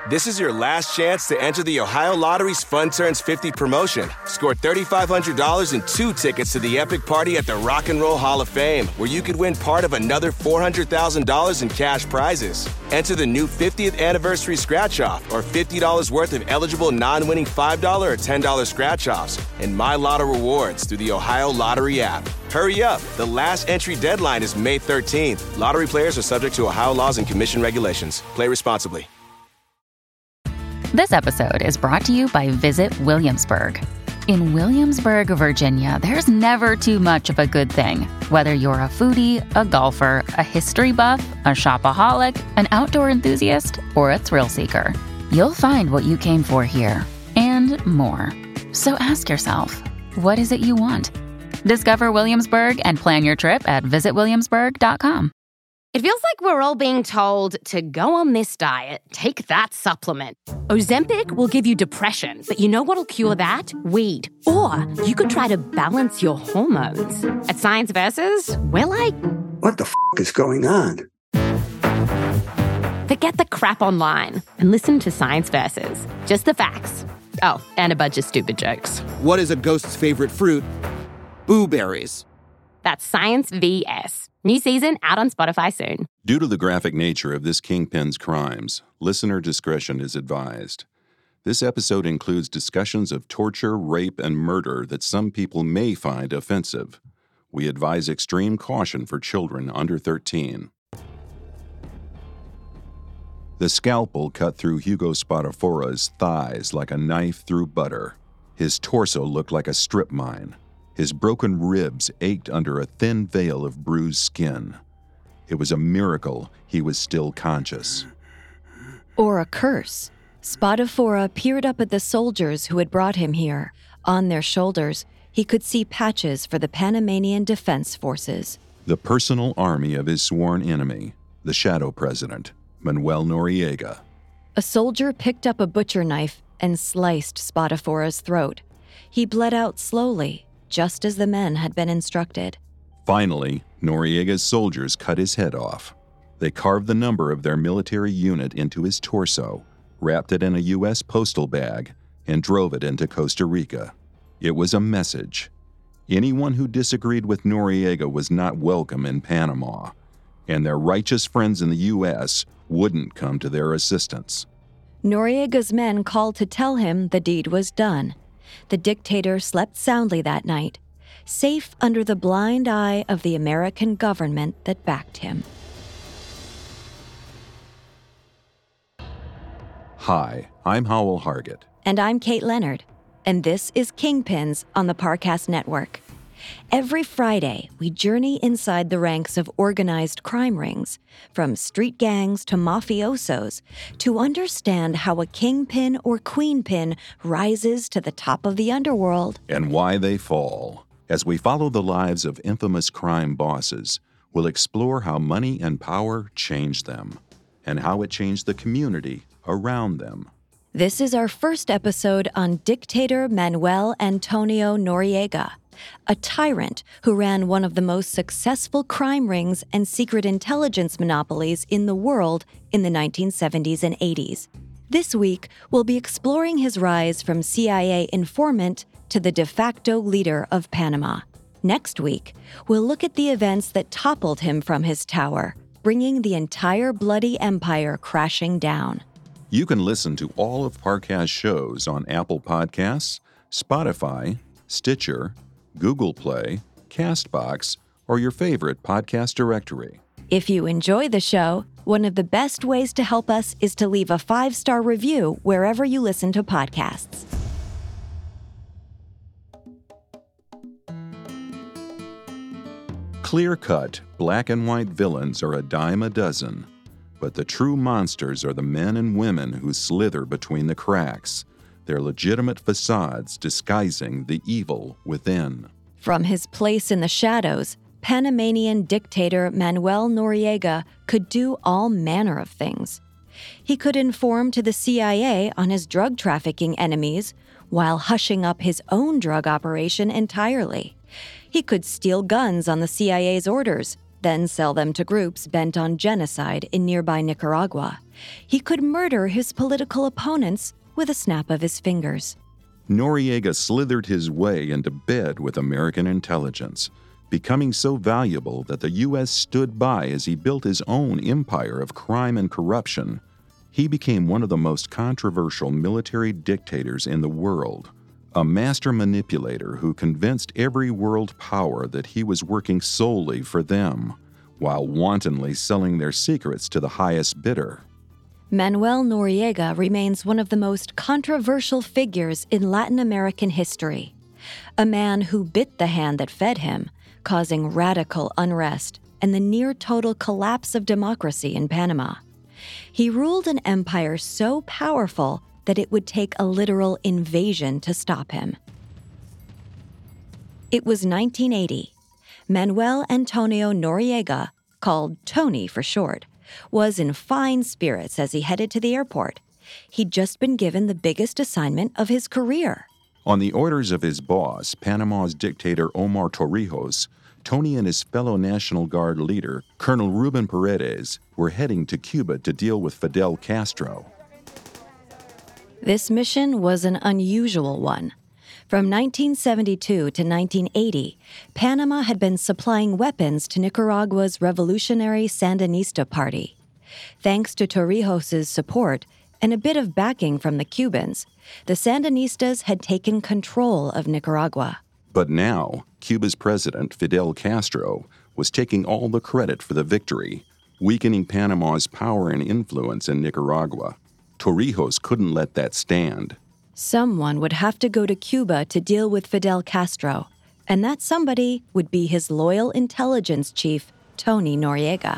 This is your last chance to enter the Ohio Lottery's Fun Turns 50 promotion. Score $3,500 and 2 tickets to the epic party at the Rock and Roll Hall of Fame, where you could win part of another $400,000 in cash prizes. Enter the new 50th anniversary scratch-off or $50 worth of eligible non-winning $5 or $10 scratch-offs and My Lotto rewards through the Ohio Lottery app. Hurry up. The last entry deadline is May 13th. Lottery players are subject to Ohio laws and commission regulations. Play responsibly. This episode is brought to you by Visit Williamsburg. In Williamsburg, Virginia, there's never too much of a good thing. Whether you're a foodie, a golfer, a history buff, a shopaholic, an outdoor enthusiast, or a thrill seeker, you'll find what you came for here and more. So ask yourself, what is it you want? Discover Williamsburg and plan your trip at visitwilliamsburg.com. It feels like we're all being told to go on this diet, take that supplement. Ozempic will give you depression, but you know what'll cure that? Weed. Or you could try to balance your hormones. At Science Versus, we're like, what the is going on? Forget the crap online and listen to Science Versus. Just the facts. Oh, and a bunch of stupid jokes. What is a ghost's favorite fruit? Blueberries. That's Science VS. New season out on Spotify soon. Due to the graphic nature of this kingpin's crimes, listener discretion is advised. This episode includes discussions of torture, rape, and murder that some people may find offensive. We advise extreme caution for children under 13. The scalpel cut through Hugo Spatafora's thighs like a knife through butter. His torso looked like a strip mine. His broken ribs ached under a thin veil of bruised skin. It was a miracle he was still conscious. Or a curse. Spadafora peered up at the soldiers who had brought him here. On their shoulders, he could see patches for the Panamanian Defense Forces. The personal army of his sworn enemy, the Shadow President, Manuel Noriega. A soldier picked up a butcher knife and sliced Spadafora's throat. He bled out slowly, just as the men had been instructed. Finally, Noriega's soldiers cut his head off. They carved the number of their military unit into his torso, wrapped it in a U.S. postal bag, and drove it into Costa Rica. It was a message. Anyone who disagreed with Noriega was not welcome in Panama, and their righteous friends in the U.S. wouldn't come to their assistance. Noriega's men called to tell him the deed was done. The dictator slept soundly that night, safe under the blind eye of the American government that backed him. Hi, I'm Howell Hargett. And I'm Kate Leonard, and this is Kingpins on the Parcast Network. Every Friday, we journey inside the ranks of organized crime rings, from street gangs to mafiosos, to understand how a kingpin or queenpin rises to the top of the underworld. And why they fall. As we follow the lives of infamous crime bosses, we'll explore how money and power changed them, and how it changed the community around them. This is our first episode on dictator Manuel Antonio Noriega, a tyrant who ran one of the most successful crime rings and secret intelligence monopolies in the world in the 1970s and 80s. This week, we'll be exploring his rise from CIA informant to the de facto leader of Panama. Next week, we'll look at the events that toppled him from his tower, bringing the entire bloody empire crashing down. You can listen to all of Parcast's shows on Apple Podcasts, Spotify, Stitcher, Google Play, CastBox, or your favorite podcast directory. If you enjoy the show, one of the best ways to help us is to leave a 5-star review wherever you listen to podcasts. Clear-cut, black and white villains are a dime a dozen, but the true monsters are the men and women who slither between the cracks, their legitimate facades disguising the evil within. From his place in the shadows, Panamanian dictator Manuel Noriega could do all manner of things. He could inform to the CIA on his drug trafficking enemies while hushing up his own drug operation entirely. He could steal guns on the CIA's orders, then sell them to groups bent on genocide in nearby Nicaragua. He could murder his political opponents with a snap of his fingers. Noriega slithered his way into bed with American intelligence, becoming so valuable that the U.S. stood by as he built his own empire of crime and corruption. He became one of the most controversial military dictators in the world, a master manipulator who convinced every world power that he was working solely for them, while wantonly selling their secrets to the highest bidder. Manuel Noriega remains one of the most controversial figures in Latin American history. A man who bit the hand that fed him, causing radical unrest and the near-total collapse of democracy in Panama. He ruled an empire so powerful that it would take a literal invasion to stop him. It was 1980. Manuel Antonio Noriega, called Tony for short, was in fine spirits as he headed to the airport. He'd just been given the biggest assignment of his career. On the orders of his boss, Panama's dictator Omar Torrijos, Tony and his fellow National Guard leader, Colonel Ruben Paredes, were heading to Cuba to deal with Fidel Castro. This mission was an unusual one. From 1972 to 1980, Panama had been supplying weapons to Nicaragua's revolutionary Sandinista party. Thanks to Torrijos' support and a bit of backing from the Cubans, the Sandinistas had taken control of Nicaragua. But now, Cuba's president, Fidel Castro, was taking all the credit for the victory, weakening Panama's power and influence in Nicaragua. Torrijos couldn't let that stand. Someone would have to go to Cuba to deal with Fidel Castro, and that somebody would be his loyal intelligence chief, Tony Noriega.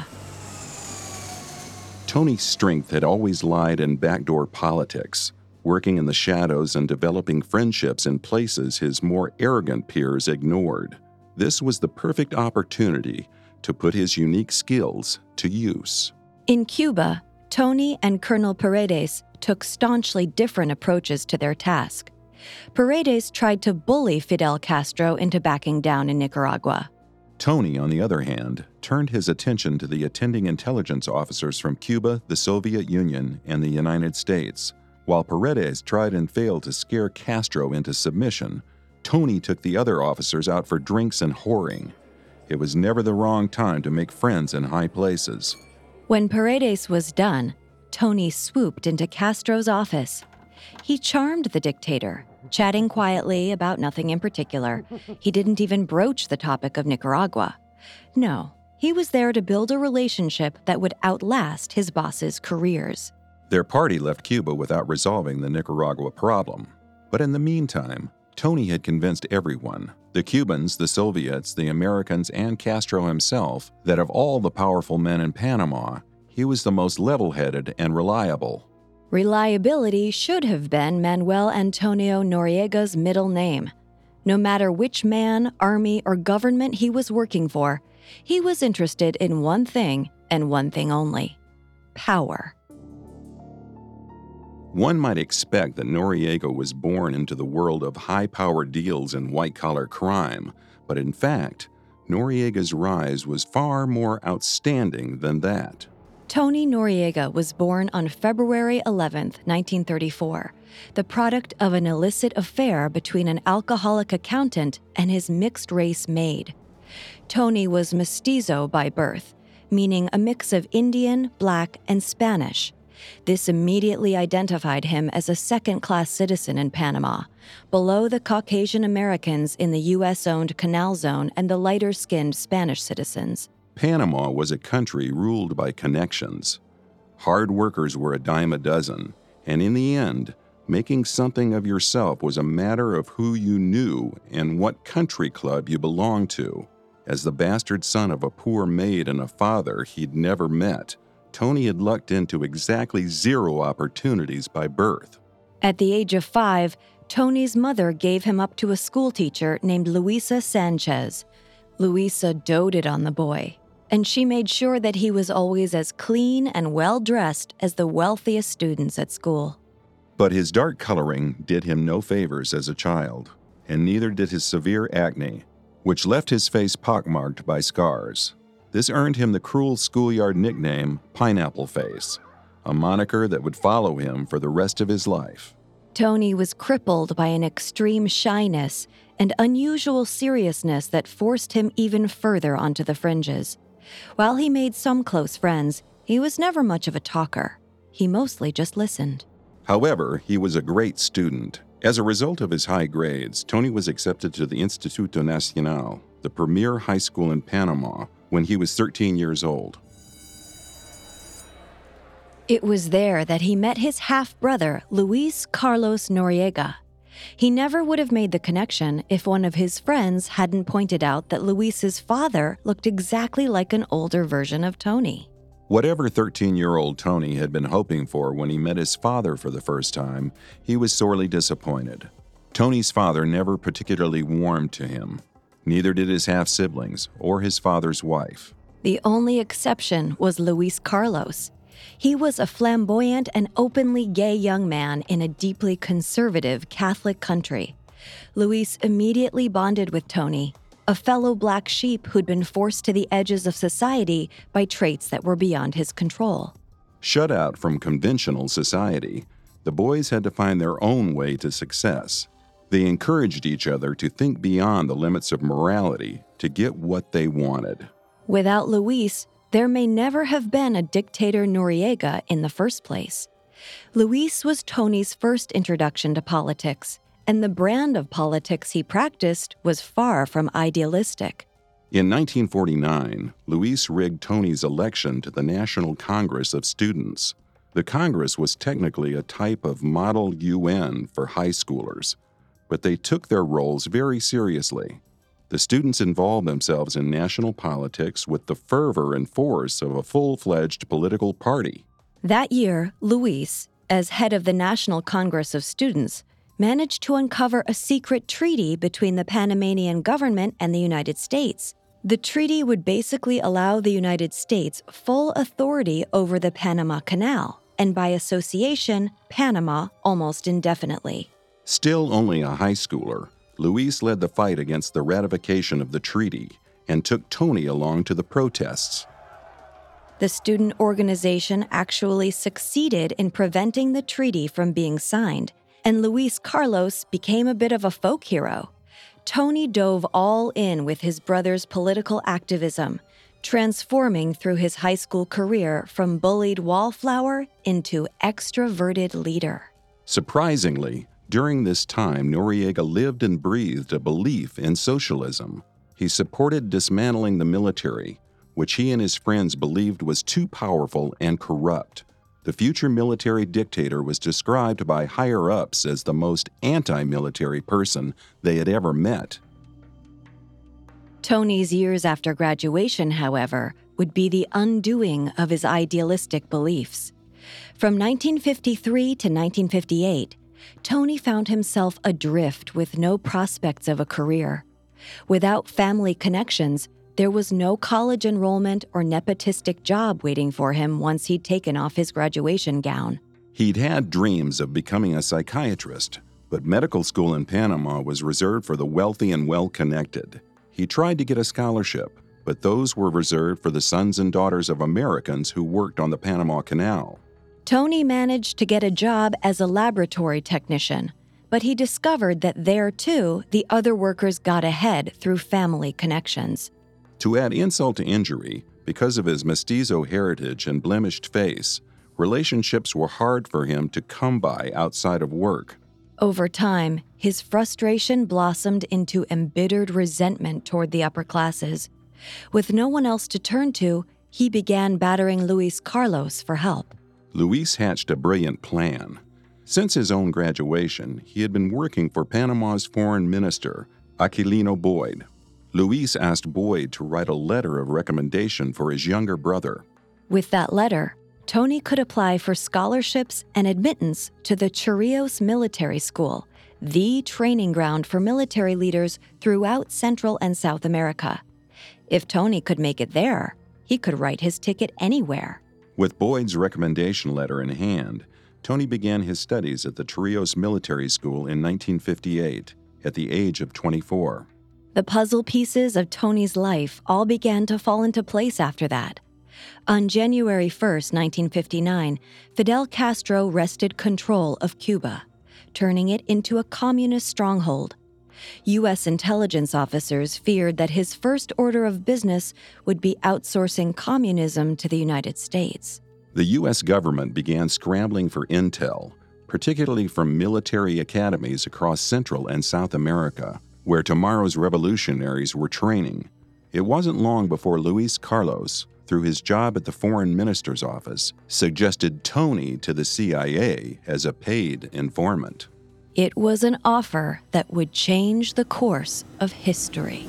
Tony's strength had always lied in backdoor politics, working in the shadows and developing friendships in places his more arrogant peers ignored. This was the perfect opportunity to put his unique skills to use. In Cuba, Tony and Colonel Paredes took staunchly different approaches to their task. Paredes tried to bully Fidel Castro into backing down in Nicaragua. Tony, on the other hand, turned his attention to the attending intelligence officers from Cuba, the Soviet Union, and the United States. While Paredes tried and failed to scare Castro into submission, Tony took the other officers out for drinks and whoring. It was never the wrong time to make friends in high places. When Paredes was done, Tony swooped into Castro's office. He charmed the dictator, chatting quietly about nothing in particular. He didn't even broach the topic of Nicaragua. No, he was there to build a relationship that would outlast his boss's careers. Their party left Cuba without resolving the Nicaragua problem. But in the meantime, Tony had convinced everyone, the Cubans, the Soviets, the Americans, and Castro himself, that of all the powerful men in Panama, he was the most level-headed and reliable. Reliability should have been Manuel Antonio Noriega's middle name. No matter which man, army, or government he was working for, he was interested in one thing and one thing only: power. One might expect that Noriega was born into the world of high-power deals and white-collar crime, but in fact, Noriega's rise was far more outstanding than that. Tony Noriega was born on February 11, 1934, the product of an illicit affair between an alcoholic accountant and his mixed-race maid. Tony was mestizo by birth, meaning a mix of Indian, Black, and Spanish. This immediately identified him as a second-class citizen in Panama, below the Caucasian Americans in the U.S.-owned Canal Zone and the lighter-skinned Spanish citizens. Panama was a country ruled by connections. Hard workers were a dime a dozen, and in the end, making something of yourself was a matter of who you knew and what country club you belonged to. As the bastard son of a poor maid and a father he'd never met, Tony had lucked into exactly 0 opportunities by birth. At the age of 5, Tony's mother gave him up to a schoolteacher named Luisa Sanchez. Luisa doted on the boy, and she made sure that he was always as clean and well-dressed as the wealthiest students at school. But his dark coloring did him no favors as a child, and neither did his severe acne, which left his face pockmarked by scars. This earned him the cruel schoolyard nickname Pineapple Face, a moniker that would follow him for the rest of his life. Tony was crippled by an extreme shyness and unusual seriousness that forced him even further onto the fringes. While he made some close friends, he was never much of a talker. He mostly just listened. However, he was a great student. As a result of his high grades, Tony was accepted to the Instituto Nacional, the premier high school in Panama, when he was 13 years old. It was there that he met his half-brother, Luis Carlos Noriega. He never would have made the connection if one of his friends hadn't pointed out that Luis's father looked exactly like an older version of Tony. Whatever 13-year-old Tony had been hoping for when he met his father for the first time, he was sorely disappointed. Tony's father never particularly warmed to him. Neither did his half-siblings or his father's wife. The only exception was Luis Carlos. He was a flamboyant and openly gay young man in a deeply conservative Catholic country. Luis immediately bonded with Tony, a fellow black sheep who'd been forced to the edges of society by traits that were beyond his control. Shut out from conventional society, the boys had to find their own way to success. They encouraged each other to think beyond the limits of morality to get what they wanted. Without Luis, there may never have been a dictator Noriega in the first place. Luis was Tony's first introduction to politics, and the brand of politics he practiced was far from idealistic. In 1949, Luis rigged Tony's election to the National Congress of Students. The Congress was technically a type of model UN for high schoolers, but they took their roles very seriously. The students involved themselves in national politics with the fervor and force of a full-fledged political party. That year, Luis, as head of the National Congress of Students, managed to uncover a secret treaty between the Panamanian government and the United States. The treaty would basically allow the United States full authority over the Panama Canal, and by association, Panama almost indefinitely. Still only a high schooler, Luis led the fight against the ratification of the treaty and took Tony along to the protests. The student organization actually succeeded in preventing the treaty from being signed, and Luis Carlos became a bit of a folk hero. Tony dove all in with his brother's political activism, transforming through his high school career from bullied wallflower into extroverted leader. Surprisingly, during this time, Noriega lived and breathed a belief in socialism. He supported dismantling the military, which he and his friends believed was too powerful and corrupt. The future military dictator was described by higher-ups as the most anti-military person they had ever met. Tony's years after graduation, however, would be the undoing of his idealistic beliefs. From 1953 to 1958, Tony found himself adrift with no prospects of a career. Without family connections, there was no college enrollment or nepotistic job waiting for him once he'd taken off his graduation gown. He'd had dreams of becoming a psychiatrist, but medical school in Panama was reserved for the wealthy and well-connected. He tried to get a scholarship, but those were reserved for the sons and daughters of Americans who worked on the Panama Canal. Tony managed to get a job as a laboratory technician, but he discovered that there, too, the other workers got ahead through family connections. To add insult to injury, because of his mestizo heritage and blemished face, relationships were hard for him to come by outside of work. Over time, his frustration blossomed into embittered resentment toward the upper classes. With no one else to turn to, he began battering Luis Carlos for help. Luis hatched a brilliant plan. Since his own graduation, he had been working for Panama's foreign minister, Aquilino Boyd. Luis asked Boyd to write a letter of recommendation for his younger brother. With that letter, Tony could apply for scholarships and admittance to the Chorrillos Military School, the training ground for military leaders throughout Central and South America. If Tony could make it there, he could write his ticket anywhere. With Boyd's recommendation letter in hand, Tony began his studies at the Chorrillos Military School in 1958, at the age of 24. The puzzle pieces of Tony's life all began to fall into place after that. On January 1st, 1959, Fidel Castro wrested control of Cuba, turning it into a communist stronghold. U.S. intelligence officers feared that his first order of business would be outsourcing communism to the United States. The U.S. government began scrambling for intel, particularly from military academies across Central and South America, where tomorrow's revolutionaries were training. It wasn't long before Luis Carlos, through his job at the Foreign Minister's office, suggested Tony to the CIA as a paid informant. It was an offer that would change the course of history.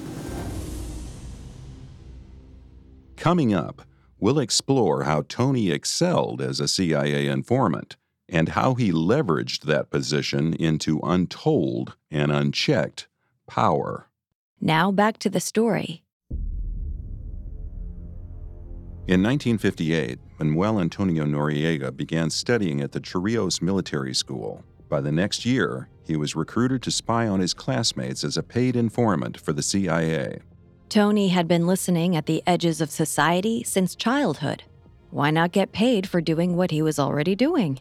Coming up, we'll explore how Tony excelled as a CIA informant and how he leveraged that position into untold and unchecked power. Now back to the story. In 1958, Manuel Antonio Noriega began studying at the Chorrillos Military School. By the next year, he was recruited to spy on his classmates as a paid informant for the CIA. Tony had been listening at the edges of society since childhood. Why not get paid for doing what he was already doing?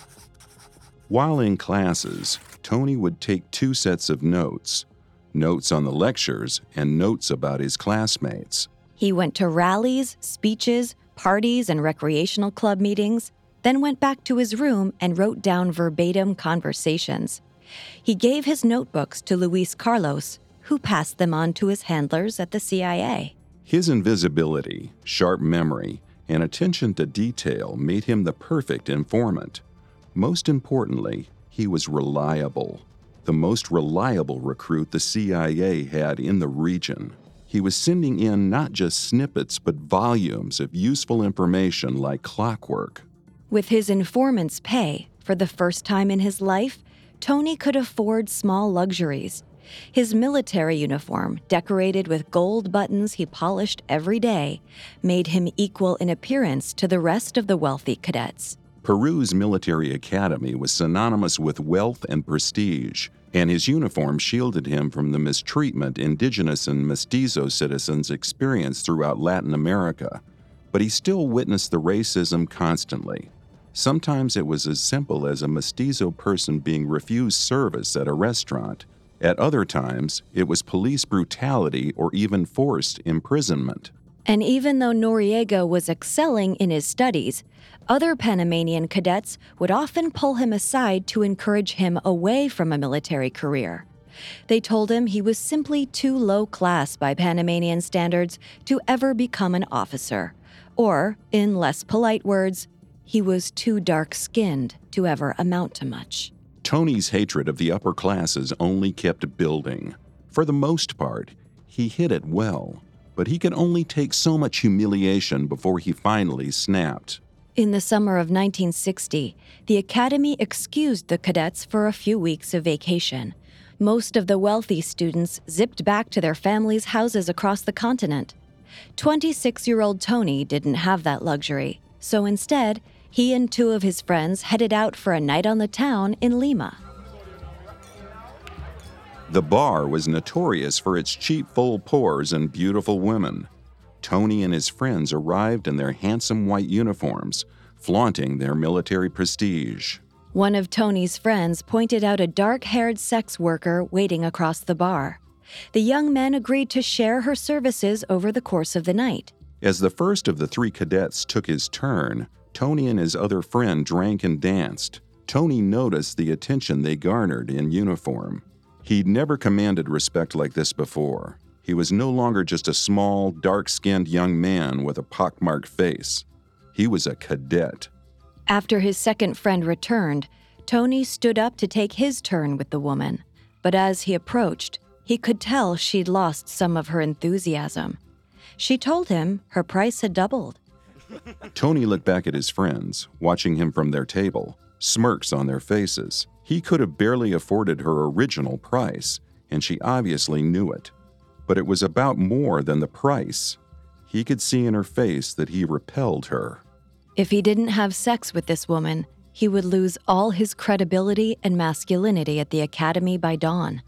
While in classes, Tony would take 2 sets of notes on the lectures and notes about his classmates. He went to rallies, speeches, parties, and recreational club meetings, then went back to his room and wrote down verbatim conversations. He gave his notebooks to Luis Carlos, who passed them on to his handlers at the CIA. His invisibility, sharp memory, and attention to detail made him the perfect informant. Most importantly, he was reliable. The most reliable recruit the CIA had in the region. He was sending in not just snippets, but volumes of useful information like clockwork. With his informant's pay, for the first time in his life, Tony could afford small luxuries. His military uniform, decorated with gold buttons he polished every day, made him equal in appearance to the rest of the wealthy cadets. Peru's military academy was synonymous with wealth and prestige, and his uniform shielded him from the mistreatment indigenous and mestizo citizens experienced throughout Latin America. But he still witnessed the racism constantly. Sometimes it was as simple as a mestizo person being refused service at a restaurant. At other times, it was police brutality or even forced imprisonment. And even though Noriega was excelling in his studies, other Panamanian cadets would often pull him aside to encourage him away from a military career. They told him he was simply too low class by Panamanian standards to ever become an officer, or, in less polite words, he was too dark-skinned to ever amount to much. Tony's hatred of the upper classes only kept building. For the most part, he hid it well, but he could only take so much humiliation before he finally snapped. In the summer of 1960, the Academy excused the cadets for a few weeks of vacation. Most of the wealthy students zipped back to their families' houses across the continent. 26-year-old Tony didn't have that luxury, so instead, he and 2 of his friends headed out for a night on the town in Lima. The bar was notorious for its cheap full pours and beautiful women. Tony and his friends arrived in their handsome white uniforms, flaunting their military prestige. One of Tony's friends pointed out a dark-haired sex worker waiting across the bar. The young men agreed to share her services over the course of the night. As the first of the 3 cadets took his turn, Tony and his other friend drank and danced. Tony noticed the attention they garnered in uniform. He'd never commanded respect like this before. He was no longer just a small, dark-skinned young man with a pockmarked face. He was a cadet. After his second friend returned, Tony stood up to take his turn with the woman. But as he approached, he could tell she'd lost some of her enthusiasm. She told him her price had doubled. Tony looked back at his friends, watching him from their table, smirks on their faces. He could have barely afforded her original price, and she obviously knew it. But it was about more than the price. He could see in her face that he repelled her. If he didn't have sex with this woman, he would lose all his credibility and masculinity at the Academy by dawn.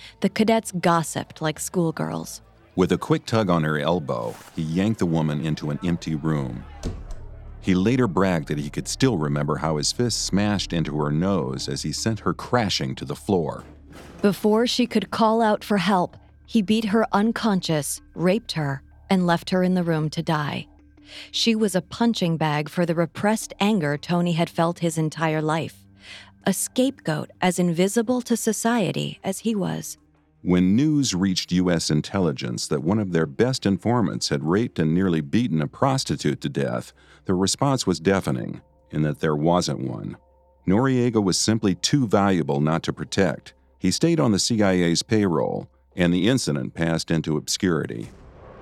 The cadets gossiped like schoolgirls. With a quick tug on her elbow, he yanked the woman into an empty room. He later bragged that he could still remember how his fist smashed into her nose as he sent her crashing to the floor. Before she could call out for help, he beat her unconscious, raped her, and left her in the room to die. She was a punching bag for the repressed anger Tony had felt his entire life, a scapegoat as invisible to society as he was. When news reached U.S. intelligence that one of their best informants had raped and nearly beaten a prostitute to death, the response was deafening, in that there wasn't one. Noriega was simply too valuable not to protect. He stayed on the CIA's payroll, and the incident passed into obscurity.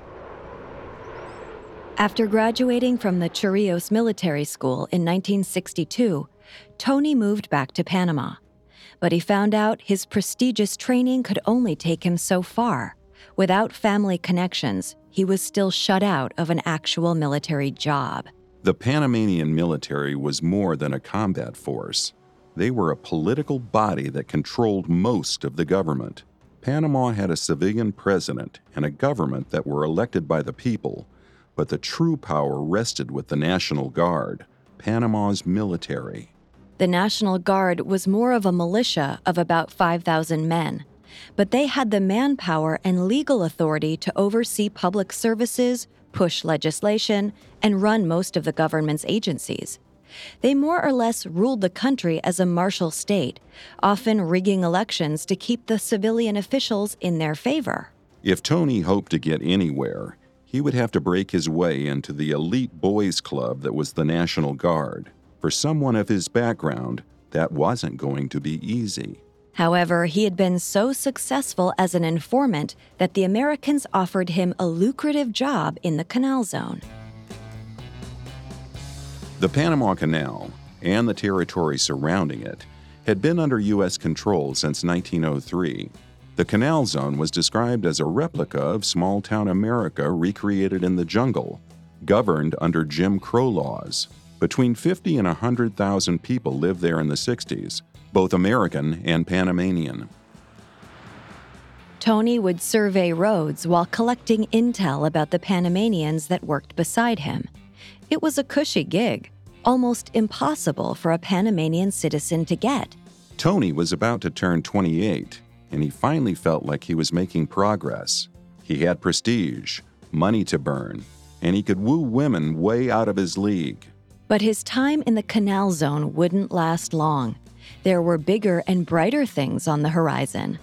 After graduating from the Chorrillos Military School in 1962, Tony moved back to Panama. But he found out his prestigious training could only take him so far. Without family connections, he was still shut out of an actual military job. The Panamanian military was more than a combat force. They were a political body that controlled most of the government. Panama had a civilian president and a government that were elected by the people, but the true power rested with the National Guard, Panama's military. The National Guard was more of a militia of about 5,000 men, but they had the manpower and legal authority to oversee public services, push legislation, and run most of the government's agencies. They more or less ruled the country as a martial state, often rigging elections to keep the civilian officials in their favor. If Tony hoped to get anywhere, he would have to break his way into the elite boys' club that was the National Guard. For someone of his background, that wasn't going to be easy. However, he had been so successful as an informant that the Americans offered him a lucrative job in the Canal Zone. The Panama Canal, and the territory surrounding it, had been under U.S. control since 1903. The Canal Zone was described as a replica of small-town America recreated in the jungle, governed under Jim Crow laws. Between 50 and 100,000 people lived there in the 60s, both American and Panamanian. Tony would survey roads while collecting intel about the Panamanians that worked beside him. It was a cushy gig, almost impossible for a Panamanian citizen to get. Tony was about to turn 28, and he finally felt like he was making progress. He had prestige, money to burn, and he could woo women way out of his league. But his time in the Canal Zone wouldn't last long. There were bigger and brighter things on the horizon.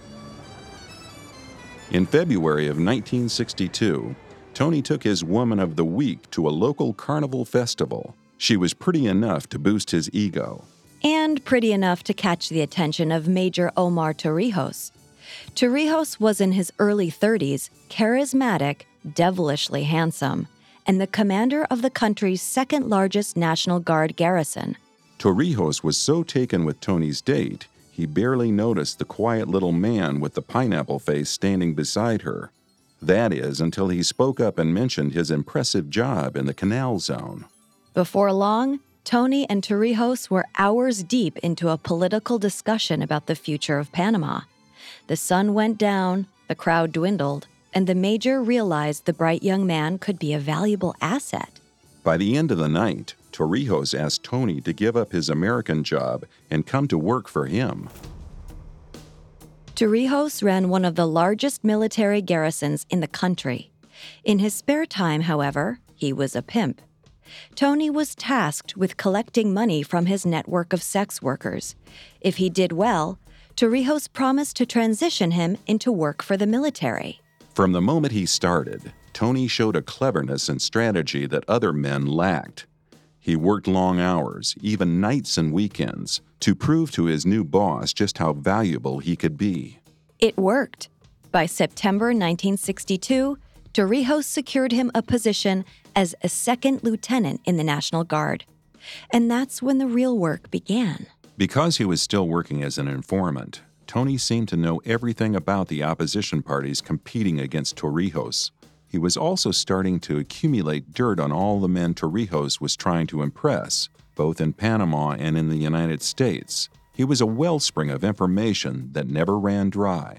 In February of 1962, Tony took his Woman of the Week to a local carnival festival. She was pretty enough to boost his ego. And pretty enough to catch the attention of Major Omar Torrijos. Torrijos was in his early 30s, charismatic, devilishly handsome, and the commander of the country's second-largest National Guard garrison. Torrijos was so taken with Tony's date, he barely noticed the quiet little man with the pineapple face standing beside her. That is, until he spoke up and mentioned his impressive job in the Canal Zone. Before long, Tony and Torrijos were hours deep into a political discussion about the future of Panama. The sun went down, the crowd dwindled, and the major realized the bright young man could be a valuable asset. By the end of the night, Torrijos asked Tony to give up his American job and come to work for him. Torrijos ran one of the largest military garrisons in the country. In his spare time, however, he was a pimp. Tony was tasked with collecting money from his network of sex workers. If he did well, Torrijos promised to transition him into work for the military. From the moment he started, Tony showed a cleverness and strategy that other men lacked. He worked long hours, even nights and weekends, to prove to his new boss just how valuable he could be. It worked. By September 1962, Torrijos secured him a position as a second lieutenant in the National Guard. And that's when the real work began. Because he was still working as an informant, Tony seemed to know everything about the opposition parties competing against Torrijos. He was also starting to accumulate dirt on all the men Torrijos was trying to impress, both in Panama and in the United States. He was a wellspring of information that never ran dry.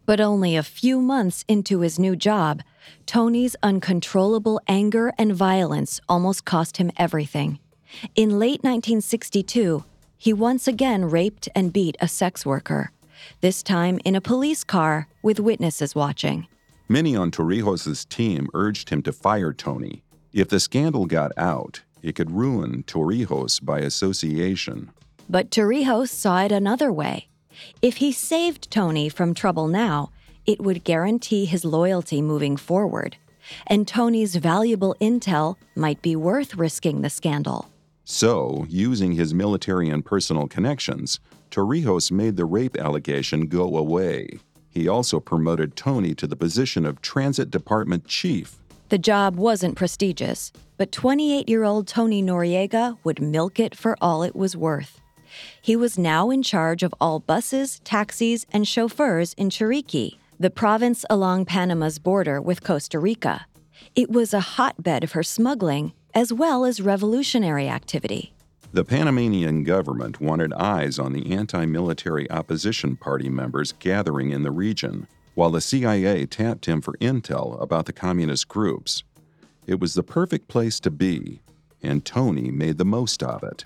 But only a few months into his new job, Tony's uncontrollable anger and violence almost cost him everything. In late 1962, he once again raped and beat a sex worker, this time in a police car with witnesses watching. Many on Torrijos' team urged him to fire Tony. If the scandal got out, it could ruin Torrijos by association. But Torrijos saw it another way. If he saved Tony from trouble now, it would guarantee his loyalty moving forward. And Tony's valuable intel might be worth risking the scandal. So, using his military and personal connections, Torrijos made the rape allegation go away. He also promoted Tony to the position of Transit Department Chief. The job wasn't prestigious, but 28-year-old Tony Noriega would milk it for all it was worth. He was now in charge of all buses, taxis, and chauffeurs in Chiriquí, the province along Panama's border with Costa Rica. It was a hotbed for smuggling as well as revolutionary activity. The Panamanian government wanted eyes on the anti-military opposition party members gathering in the region, while the CIA tapped him for intel about the communist groups. It was the perfect place to be, and Tony made the most of it.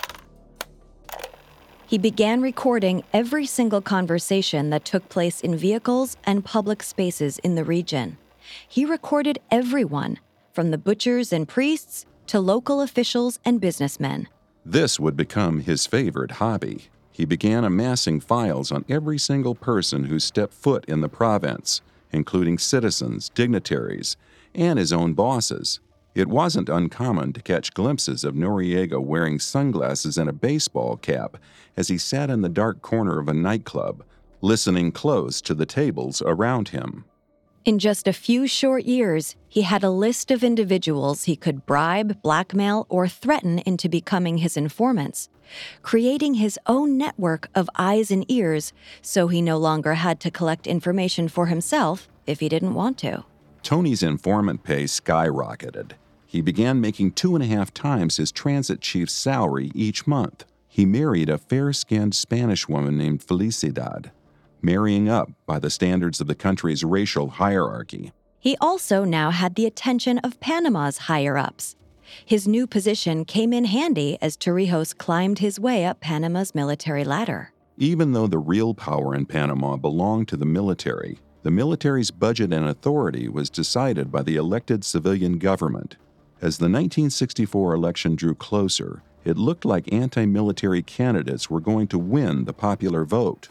He began recording every single conversation that took place in vehicles and public spaces in the region. He recorded everyone, from the butchers and priests to local officials and businessmen. This would become his favorite hobby. He began amassing files on every single person who stepped foot in the province, including citizens, dignitaries, and his own bosses. It wasn't uncommon to catch glimpses of Noriega wearing sunglasses and a baseball cap as he sat in the dark corner of a nightclub, listening close to the tables around him. In just a few short years, he had a list of individuals he could bribe, blackmail, or threaten into becoming his informants, creating his own network of eyes and ears so he no longer had to collect information for himself if he didn't want to. Tony's informant pay skyrocketed. He began making 2.5 times his transit chief's salary each month. He married a fair-skinned Spanish woman named Felicidad, marrying up by the standards of the country's racial hierarchy. He also now had the attention of Panama's higher-ups. His new position came in handy as Torrijos climbed his way up Panama's military ladder. Even though the real power in Panama belonged to the military's budget and authority was decided by the elected civilian government. As the 1964 election drew closer, it looked like anti-military candidates were going to win the popular vote.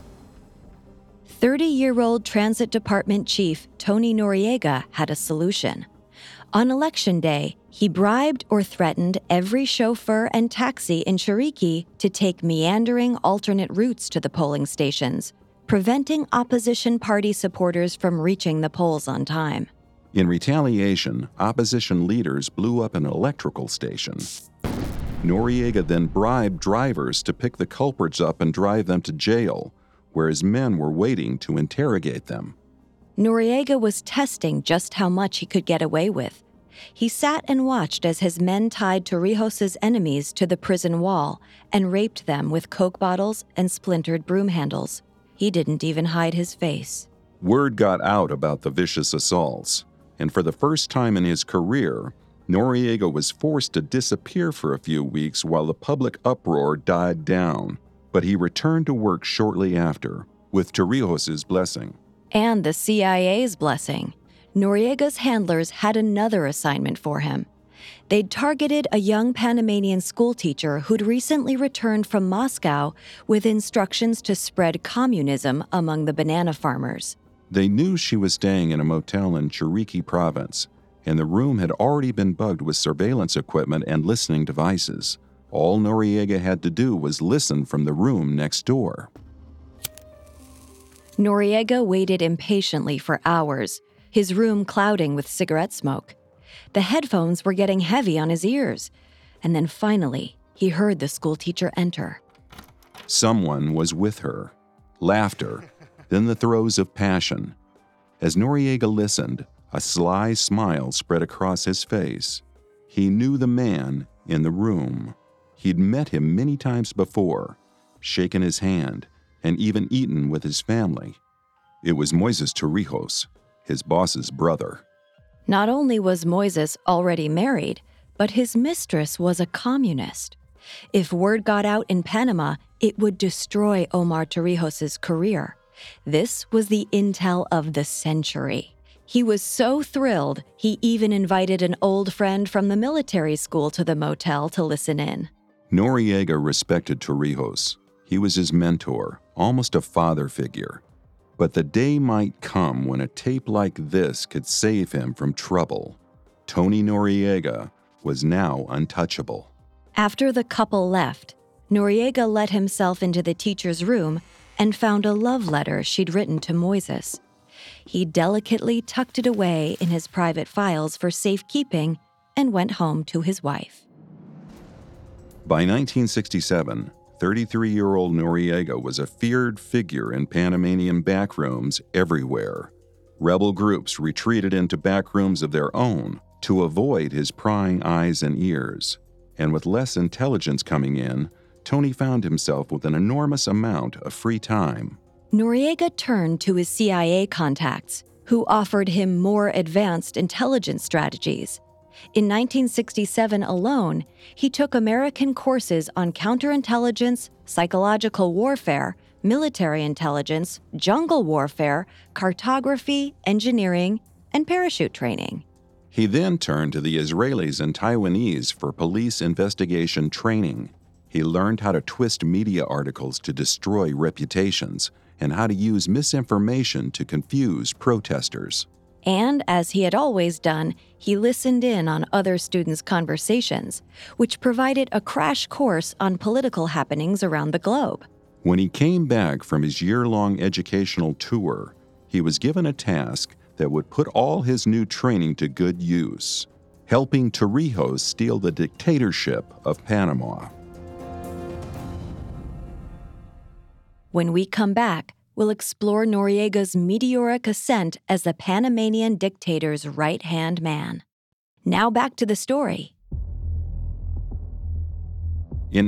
30-year-old Transit Department Chief Tony Noriega had a solution. On Election Day, he bribed or threatened every chauffeur and taxi in Chiriquí to take meandering alternate routes to the polling stations, preventing opposition party supporters from reaching the polls on time. In retaliation, opposition leaders blew up an electrical station. Noriega then bribed drivers to pick the culprits up and drive them to jail, where his men were waiting to interrogate them. Noriega was testing just how much he could get away with. He sat and watched as his men tied Torrijos' enemies to the prison wall and raped them with Coke bottles and splintered broom handles. He didn't even hide his face. Word got out about the vicious assaults, and for the first time in his career, Noriega was forced to disappear for a few weeks while the public uproar died down. But he returned to work shortly after, with Torrijos' blessing. And the CIA's blessing. Noriega's handlers had another assignment for him. They'd targeted a young Panamanian schoolteacher who'd recently returned from Moscow with instructions to spread communism among the banana farmers. They knew she was staying in a motel in Chiriquí province, and the room had already been bugged with surveillance equipment and listening devices. All Noriega had to do was listen from the room next door. Noriega waited impatiently for hours, his room clouding with cigarette smoke. The headphones were getting heavy on his ears, and then finally, he heard the schoolteacher enter. Someone was with her. Laughter, then the throes of passion. As Noriega listened, a sly smile spread across his face. He knew the man in the room. He'd met him many times before, shaken his hand, and even eaten with his family. It was Moises Torrijos, his boss's brother. Not only was Moises already married, but his mistress was a communist. If word got out in Panama, it would destroy Omar Torrijos' career. This was the intel of the century. He was so thrilled, he even invited an old friend from the military school to the motel to listen in. Noriega respected Torrijos. He was his mentor, almost a father figure. But the day might come when a tape like this could save him from trouble. Tony Noriega was now untouchable. After the couple left, Noriega let himself into the teacher's room and found a love letter she'd written to Moises. He delicately tucked it away in his private files for safekeeping and went home to his wife. By 1967, 33-year-old Noriega was a feared figure in Panamanian backrooms everywhere. Rebel groups retreated into backrooms of their own to avoid his prying eyes and ears. And with less intelligence coming in, Tony found himself with an enormous amount of free time. Noriega turned to his CIA contacts, who offered him more advanced intelligence strategies. In 1967 alone, he took American courses on counterintelligence, psychological warfare, military intelligence, jungle warfare, cartography, engineering, and parachute training. He then turned to the Israelis and Taiwanese for police investigation training. He learned how to twist media articles to destroy reputations and how to use misinformation to confuse protesters. And as he had always done, he listened in on other students' conversations, which provided a crash course on political happenings around the globe. When he came back from his year-long educational tour, he was given a task that would put all his new training to good use, helping Torrijos steal the dictatorship of Panama. When we come back, we'll explore Noriega's meteoric ascent as the Panamanian dictator's right-hand man. Now back to the story. In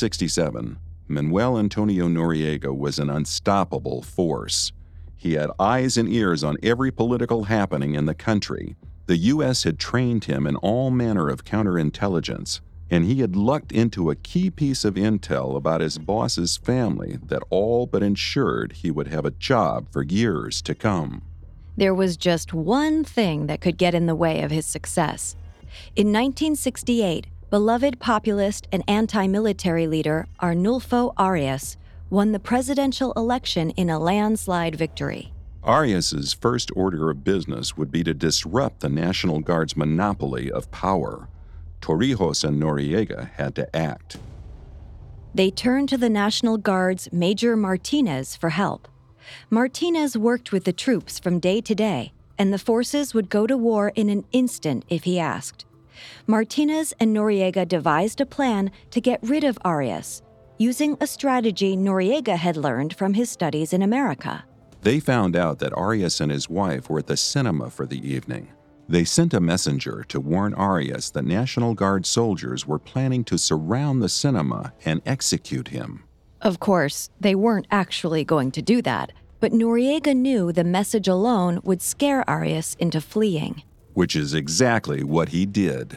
1967, Manuel Antonio Noriega was an unstoppable force. He had eyes and ears on every political happening in the country. The U.S. had trained him in all manner of counterintelligence, and he had lucked into a key piece of intel about his boss's family that all but ensured he would have a job for years to come. There was just one thing that could get in the way of his success. In 1968, beloved populist and anti-military leader Arnulfo Arias won the presidential election in a landslide victory. Arias's first order of business would be to disrupt the National Guard's monopoly of power. Torrijos and Noriega had to act. They turned to the National Guard's Major Martinez for help. Martinez worked with the troops from day to day, and the forces would go to war in an instant if he asked. Martinez and Noriega devised a plan to get rid of Arias, using a strategy Noriega had learned from his studies in America. They found out that Arias and his wife were at the cinema for the evening. They sent a messenger to warn Arias that National Guard soldiers were planning to surround the cinema and execute him. Of course, they weren't actually going to do that, but Noriega knew the message alone would scare Arias into fleeing. Which is exactly what he did.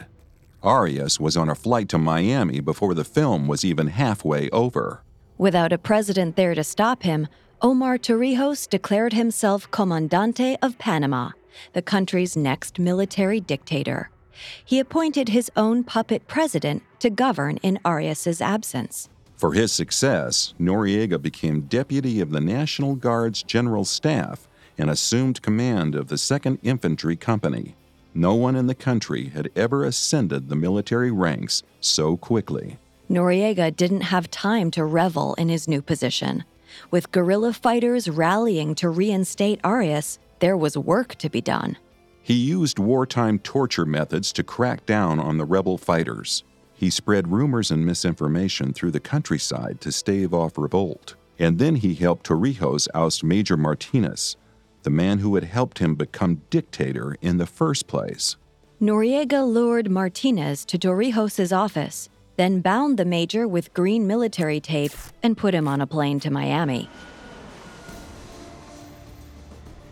Arias was on a flight to Miami before the film was even halfway over. Without a president there to stop him, Omar Torrijos declared himself Comandante of Panama, the country's next military dictator. He appointed his own puppet president to govern in Arias's absence. For his success, Noriega became deputy of the National Guard's General Staff and assumed command of the 2nd Infantry Company. No one in the country had ever ascended the military ranks so quickly. Noriega didn't have time to revel in his new position. With guerrilla fighters rallying to reinstate Arias, there was work to be done. He used wartime torture methods to crack down on the rebel fighters. He spread rumors and misinformation through the countryside to stave off revolt. And then he helped Torrijos oust Major Martinez, the man who had helped him become dictator in the first place. Noriega lured Martinez to Torrijos' office, then bound the major with green military tape and put him on a plane to Miami.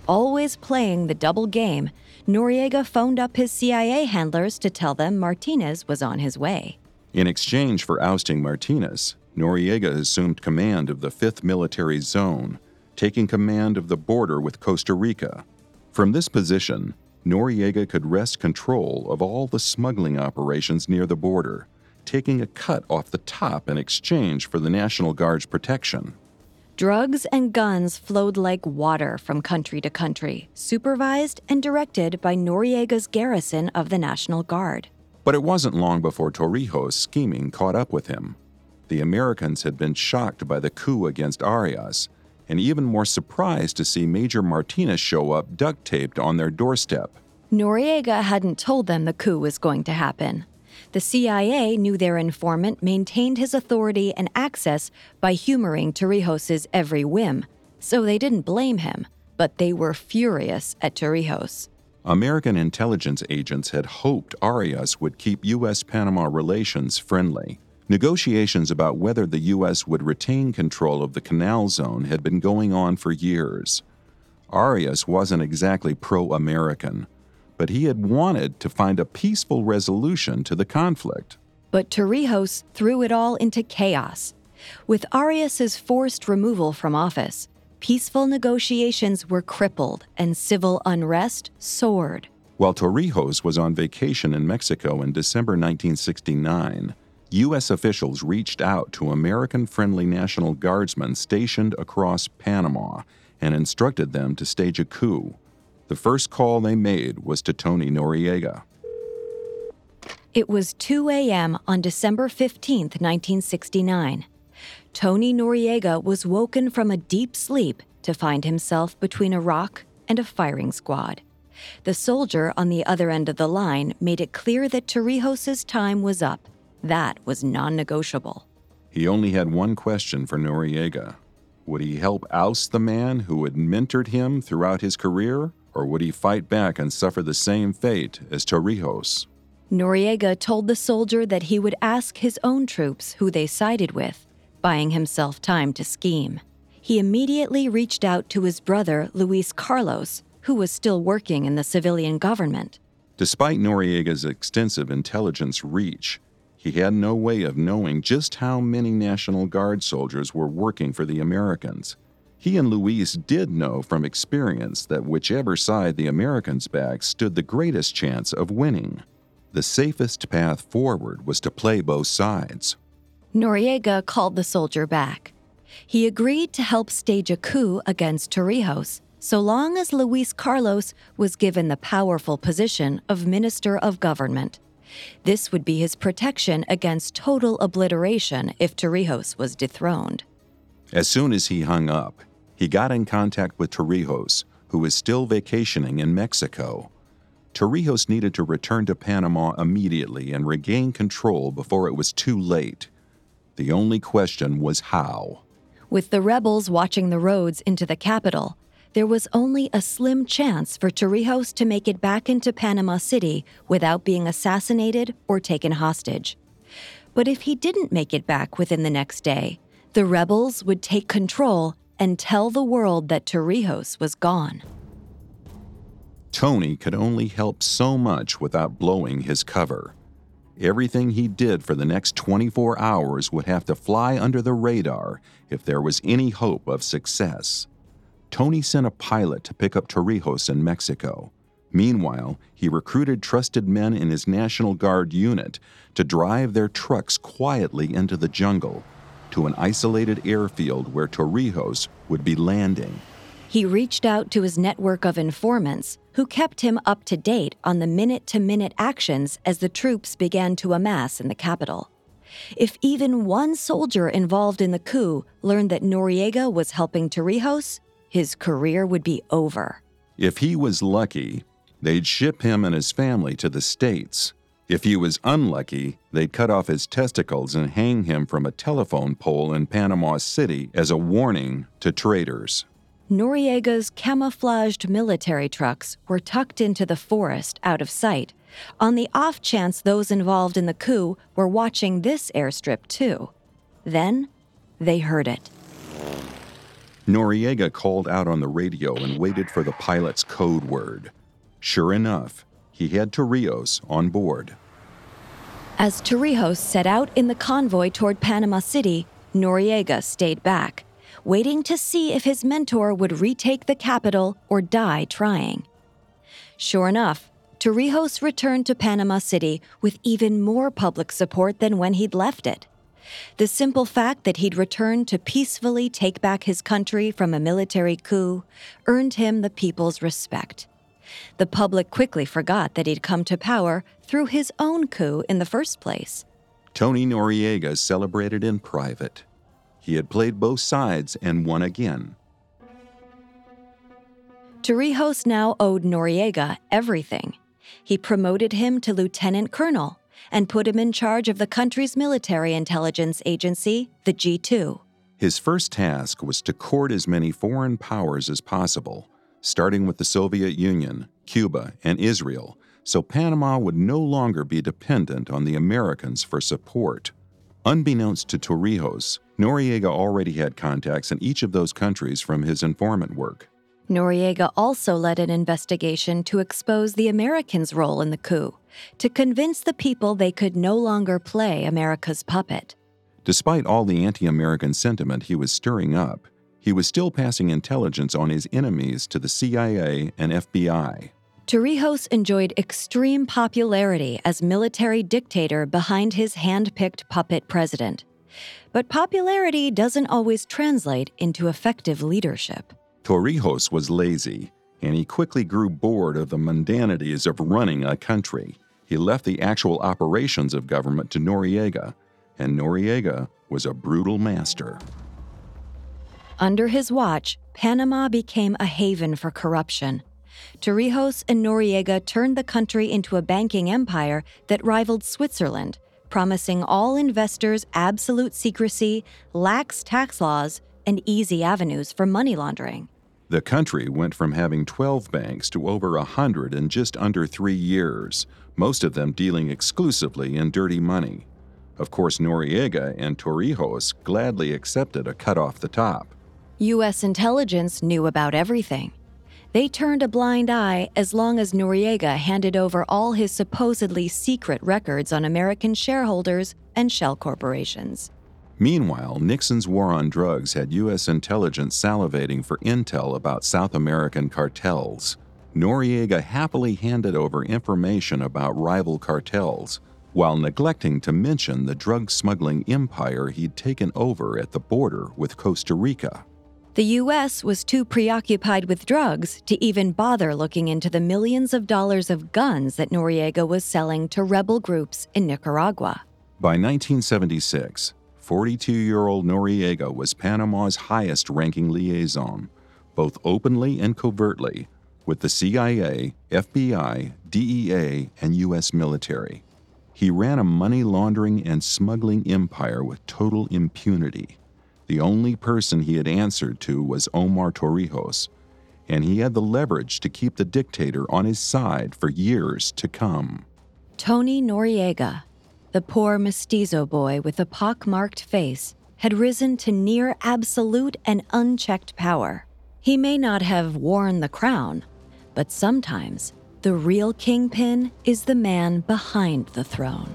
always playing the double game, Noriega phoned up his CIA handlers to tell them Martinez was on his way. In exchange for ousting Martinez, Noriega assumed command of the 5th Military Zone, taking command of the border with Costa Rica. From this position, Noriega could wrest control of all the smuggling operations near the border, taking a cut off the top in exchange for the National Guard's protection. Drugs and guns flowed like water from country to country, supervised and directed by Noriega's garrison of the National Guard. But it wasn't long before Torrijos' scheming caught up with him. The Americans had been shocked by the coup against Arias, and even more surprised to see Major Martinez show up duct-taped on their doorstep. Noriega hadn't told them the coup was going to happen. The CIA knew their informant maintained his authority and access by humoring Torrijos' every whim, so they didn't blame him, but they were furious at Torrijos. American intelligence agents had hoped Arias would keep U.S.-Panama relations friendly. Negotiations about whether the U.S. would retain control of the Canal Zone had been going on for years. Arias wasn't exactly pro-American, but he had wanted to find a peaceful resolution to the conflict. But Torrijos threw it all into chaos. With Arias's forced removal from office, peaceful negotiations were crippled and civil unrest soared. While Torrijos was on vacation in Mexico in December 1969, U.S. officials reached out to American-friendly National Guardsmen stationed across Panama and instructed them to stage a coup. The first call they made was to Tony Noriega. It was 2 a.m. on December 15, 1969. Tony Noriega was woken from a deep sleep to find himself between a rock and a firing squad. The soldier on the other end of the line made it clear that Torrijos' time was up. That was non-negotiable. He only had one question for Noriega. Would he help oust the man who had mentored him throughout his career, or would he fight back and suffer the same fate as Torrijos? Noriega told the soldier that he would ask his own troops who they sided with, buying himself time to scheme. He immediately reached out to his brother, Luis Carlos, who was still working in the civilian government. Despite Noriega's extensive intelligence reach, he had no way of knowing just how many National Guard soldiers were working for the Americans. He and Luis did know from experience that whichever side the Americans backed stood the greatest chance of winning. The safest path forward was to play both sides. Noriega called the soldier back. He agreed to help stage a coup against Torrijos, so long as Luis Carlos was given the powerful position of Minister of Government. This would be his protection against total obliteration if Torrijos was dethroned. As soon as he hung up, he got in contact with Torrijos, who was still vacationing in Mexico. Torrijos needed to return to Panama immediately and regain control before it was too late. The only question was how. With the rebels watching the roads into the capital, there was only a slim chance for Torrijos to make it back into Panama City without being assassinated or taken hostage. But if he didn't make it back within the next day, the rebels would take control and tell the world that Torrijos was gone. Tony could only help so much without blowing his cover. Everything he did for the next 24 hours would have to fly under the radar if there was any hope of success. Tony sent a pilot to pick up Torrijos in Mexico. Meanwhile, he recruited trusted men in his National Guard unit to drive their trucks quietly into the jungle to an isolated airfield where Torrijos would be landing. He reached out to his network of informants, who kept him up to date on the minute-to-minute actions as the troops began to amass in the capital. If even one soldier involved in the coup learned that Noriega was helping Torrijos, his career would be over. If he was lucky, they'd ship him and his family to the States. If he was unlucky, they'd cut off his testicles and hang him from a telephone pole in Panama City as a warning to traitors. Noriega's camouflaged military trucks were tucked into the forest out of sight, on the off chance those involved in the coup were watching this airstrip too. Then, they heard it. Noriega called out on the radio and waited for the pilot's code word. Sure enough, he had Torrijos on board. As Torrijos set out in the convoy toward Panama City, Noriega stayed back, waiting to see if his mentor would retake the capital or die trying. Sure enough, Torrijos returned to Panama City with even more public support than when he'd left it. The simple fact that he'd returned to peacefully take back his country from a military coup earned him the people's respect. The public quickly forgot that he'd come to power through his own coup in the first place. Tony Noriega celebrated in private. He had played both sides and won again. Torrijos now owed Noriega everything. He promoted him to lieutenant colonel and put him in charge of the country's military intelligence agency, the G2. His first task was to court as many foreign powers as possible, starting with the Soviet Union, Cuba, and Israel, so Panama would no longer be dependent on the Americans for support. Unbeknownst to Torrijos, Noriega already had contacts in each of those countries from his informant work. Noriega also led an investigation to expose the Americans' role in the coup, to convince the people they could no longer play America's puppet. Despite all the anti-American sentiment he was stirring up, he was still passing intelligence on his enemies to the CIA and FBI. Torrijos enjoyed extreme popularity as military dictator behind his hand-picked puppet president. But popularity doesn't always translate into effective leadership. Torrijos was lazy, and he quickly grew bored of the mundanities of running a country. He left the actual operations of government to Noriega, and Noriega was a brutal master. Under his watch, Panama became a haven for corruption. Torrijos and Noriega turned the country into a banking empire that rivaled Switzerland, promising all investors absolute secrecy, lax tax laws, and easy avenues for money laundering. The country went from having 12 banks to over 100 in just under 3 years, most of them dealing exclusively in dirty money. Of course, Noriega and Torrijos gladly accepted a cut off the top. U.S. intelligence knew about everything. They turned a blind eye as long as Noriega handed over all his supposedly secret records on American shareholders and shell corporations. Meanwhile, Nixon's war on drugs had U.S. intelligence salivating for intel about South American cartels. Noriega happily handed over information about rival cartels, while neglecting to mention the drug smuggling empire he'd taken over at the border with Costa Rica. The U.S. was too preoccupied with drugs to even bother looking into the millions of dollars of guns that Noriega was selling to rebel groups in Nicaragua. By 1976, 42-year-old Noriega was Panama's highest-ranking liaison, both openly and covertly, with the CIA, FBI, DEA, and U.S. military. He ran a money laundering and smuggling empire with total impunity. The only person he had answered to was Omar Torrijos, and he had the leverage to keep the dictator on his side for years to come. Tony Noriega, the poor mestizo boy with a pock-marked face, had risen to near absolute and unchecked power. He may not have worn the crown, but sometimes the real kingpin is the man behind the throne.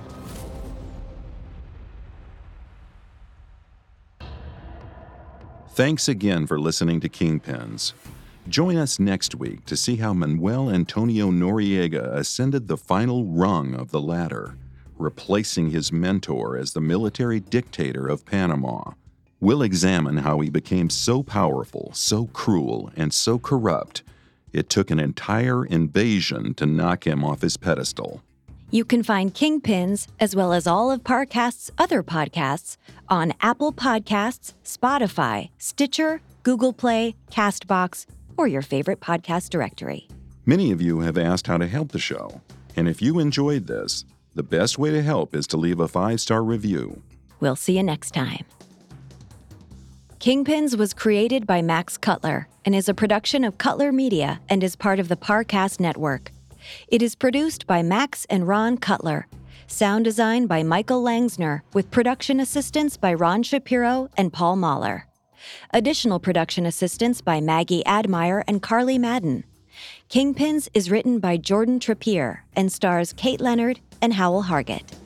Thanks again for listening to Kingpins. Join us next week to see how Manuel Antonio Noriega ascended the final rung of the ladder, replacing his mentor as the military dictator of Panama. We'll examine how he became so powerful, so cruel, and so corrupt, it took an entire invasion to knock him off his pedestal. You can find Kingpins, as well as all of Parcast's other podcasts, on Apple Podcasts, Spotify, Stitcher, Google Play, CastBox, or your favorite podcast directory. Many of you have asked how to help the show, and if you enjoyed this, the best way to help is to leave a 5-star review. We'll see you next time. Kingpins was created by Max Cutler and is a production of Cutler Media and is part of the Parcast Network. It is produced by Max and Ron Cutler. Sound design by Michael Langsner, with production assistance by Ron Shapiro and Paul Mahler. Additional production assistance by Maggie Admire and Carly Madden. Kingpins is written by Jordan Trappier and stars Kate Leonard and Howell Hargett.